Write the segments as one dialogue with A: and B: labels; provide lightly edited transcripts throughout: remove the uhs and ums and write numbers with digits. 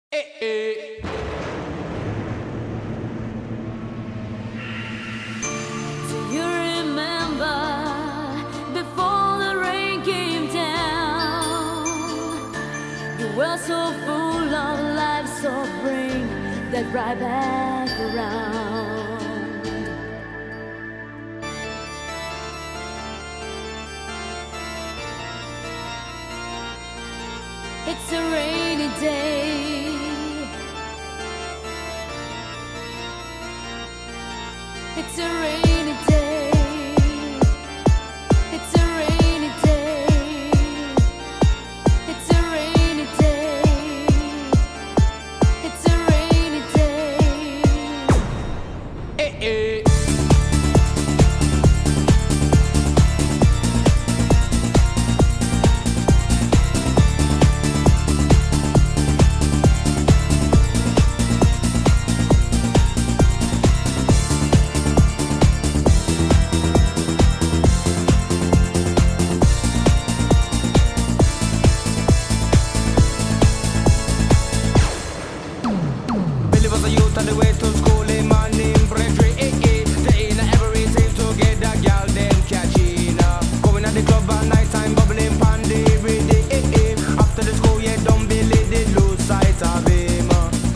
A: Eh, eh.
B: Do you remember before the rain came down? You were so full of life, so bring that right back around. It's a rainy day. It's a rainy day. It's a rainy day. It's a rainy day. It's a rainy day.
A: Eh, eh. On the way to school, my name Frederick, they ain't every time to get that girl, then catching going at the club at night time, bubbling pandy, ready, after the school, yeah, don't be lady, lose sight of him.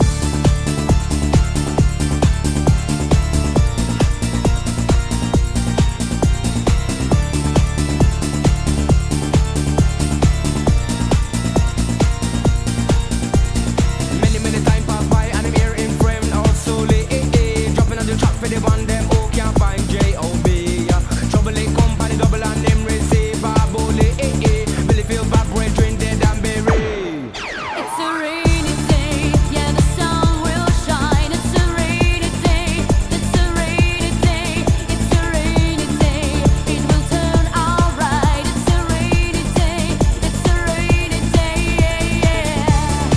A: Many time pass by and I'm here in frame slowly, dropping on the track for the one them who can't find J.O.B. Trouble ain't company, double and them receive a bully, Billy feel bad, brethren dead and buried.
B: It's a rainy day, yeah, the sun will shine. It's a rainy day, it's a rainy day, it's a rainy day. It will turn alright. It's a rainy day, it's a rainy day, yeah.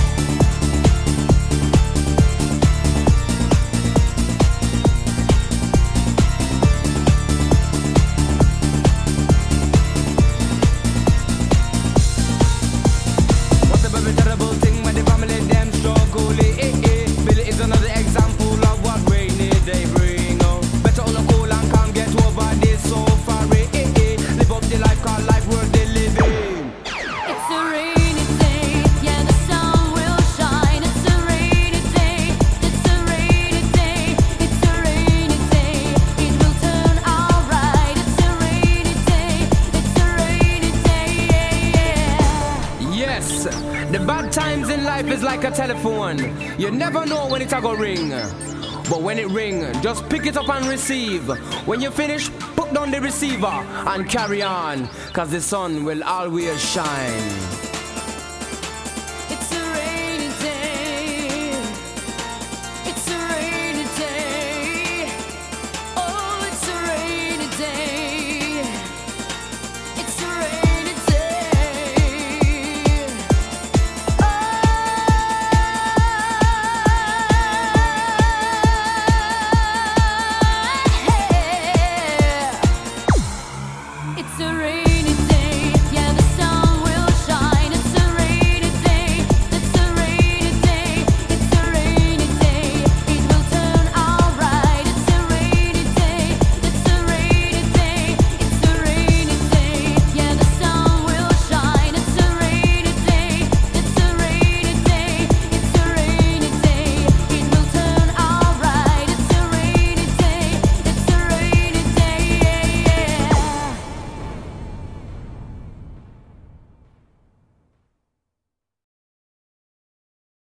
A: What a very terrible thing when the family them struggle, Billy is another example of what rainy day bring. Better all cool and calm, get over this so far, live up the life, cause life worth the living.
B: It's a rainy day, yeah, the sun will shine. It's a rainy day, it's a rainy day, it's a rainy day. It will turn alright. It's a rainy day, it's a rainy day, yeah.
A: Yes, the bad times in life is like a telephone. You never know when it's a go ring. But when it ring, just pick it up and receive. When you finish, put down the receiver and carry on, cause the sun will always shine.